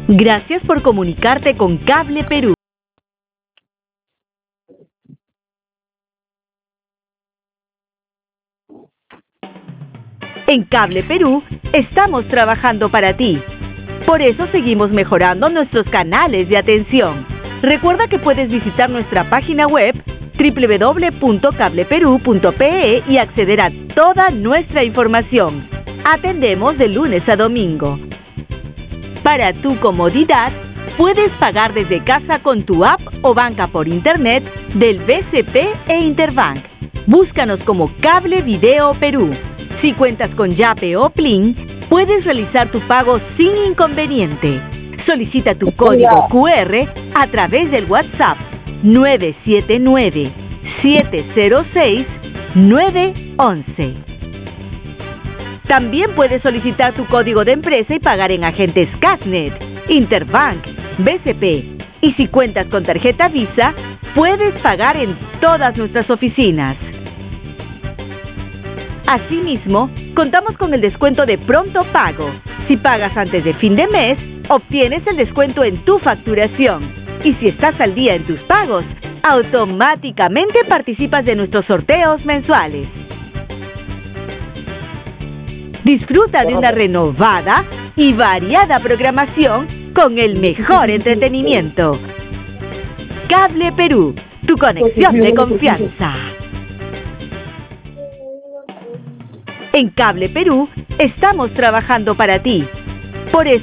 Gracias por comunicarte con Cable Perú. En Cable Perú estamos trabajando para ti. Por eso seguimos mejorando nuestros canales de atención. Recuerda que puedes visitar nuestra página web www.cableperu.pe y acceder a toda nuestra información. Atendemos de lunes a domingo. Para tu comodidad, puedes pagar desde casa con tu app o banca por internet del BCP e Interbank. Búscanos como Cable Video Perú. Si cuentas con Yape o Plin, puedes realizar tu pago sin inconveniente. Solicita tu código QR a través del WhatsApp 979-706-911. También puedes solicitar tu código de empresa y pagar en agentes Casnet, Interbank, BCP. Y si cuentas con tarjeta Visa, puedes pagar en todas nuestras oficinas. Asimismo, contamos con el descuento de pronto pago. Si pagas antes de fin de mes, obtienes el descuento en tu facturación. Y si estás al día en tus pagos, automáticamente participas de nuestros sorteos mensuales. Disfruta de una renovada y variada programación con el mejor entretenimiento. Cable Perú, tu conexión de confianza. En Cable Perú estamos trabajando para ti. Por eso